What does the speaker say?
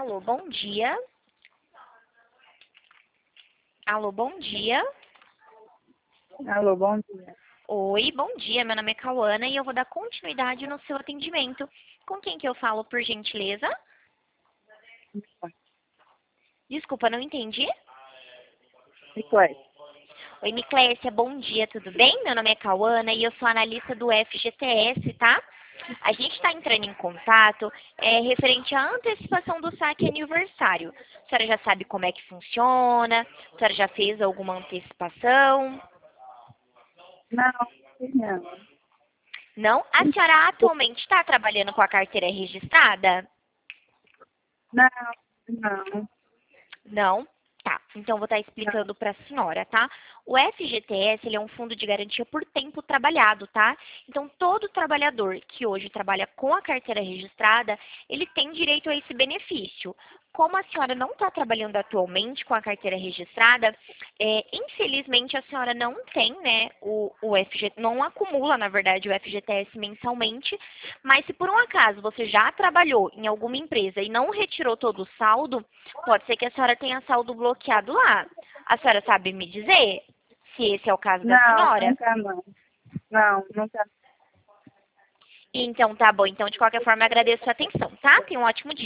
Alô, bom dia. Alô, bom dia. Alô, bom dia. Oi, bom dia. Meu nome é Cauana e eu vou dar continuidade no seu atendimento. Com quem que eu falo, por gentileza? Desculpa, não entendi. Nicole. Oi, Miclécia, bom dia, tudo bem? Meu nome é Cauana e eu sou analista do FGTS, tá? A gente está entrando em contato referente à antecipação do saque aniversário. A senhora já sabe como é que funciona? A senhora já fez alguma antecipação? Não. Não? A senhora atualmente está trabalhando com a carteira registrada? Não, não. Não? Tá, então vou estar explicando para a senhora, tá? O FGTS, ele é um fundo de garantia por tempo trabalhado, tá? Então, todo trabalhador que hoje trabalha com a carteira registrada, ele tem direito a esse benefício. Como a senhora não está trabalhando atualmente com a carteira registrada, infelizmente a senhora não tem, né, o FGTS, não acumula, na verdade, o FGTS mensalmente, mas se por um acaso você já trabalhou em alguma empresa e não retirou todo o saldo, pode ser que a senhora tenha saldo bloqueado lá. A senhora sabe me dizer se esse é o caso da Não, senhora? nunca não. Não, nunca. Então, tá bom. Então, de qualquer forma, agradeço a atenção, tá? Tenha um ótimo dia.